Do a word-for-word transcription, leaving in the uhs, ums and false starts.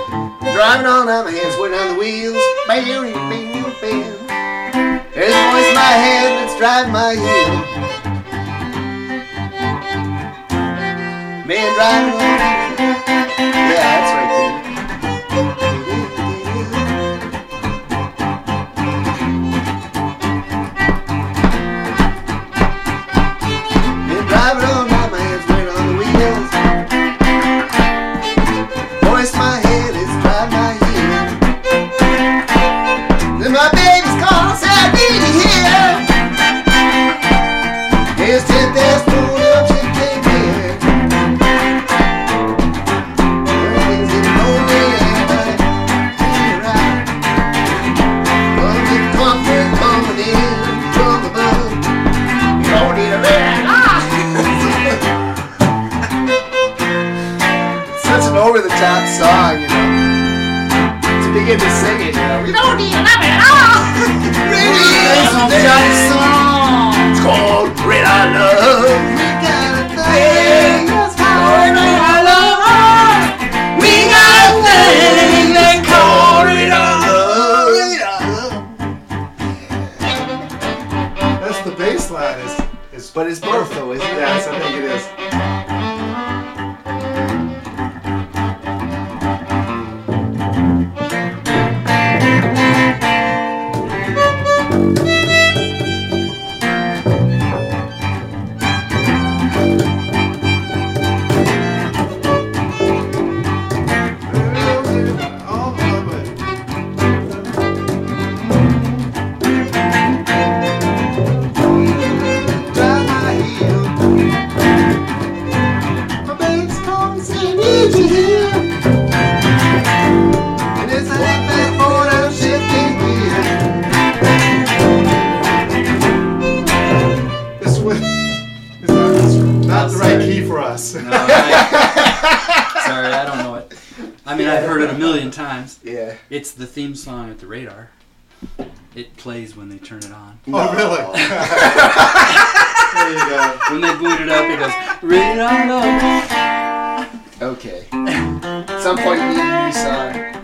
Driving on, I'm hands waiting on the wheels. Bam, bam, bam. There's a voice in my head that's driving my heel. Man driving on. Yeah, that's right there. Man driving on, now my hands waiting on the wheels. Voice in my head is driving my heel. Then my baby's calling, say I need you here. Here's ten days pulled up, she came here. Everything's getting lonely and I feel right. Gonna get comfort coming in from above. You don't need a red eye. Such an over-the-top song, you know. To begin to sing it, you know. We don't need a lemon at all. Really, it's a jolly song. It's called Red Eye Love. We got a thing that's called Red Eye Love. We got a thing that's called Red Eye Love. Red Eye Love. That's the bass line. Is, is, But it's both though, isn't it? yes, I think it is. All of it. Drive my heel. My baby's calling, say I need you here. And it's a half past four, and I'm shifting gear. This was it's not, it's not the right key for us. No, I, sorry, I don't know it. I mean, I've heard it a million times. Yeah. It's the theme song at the Radar. It plays when they turn it on. Oh, really? There you go. When they boot it up, it goes, Radar Love. Okay. At some point you need a new song.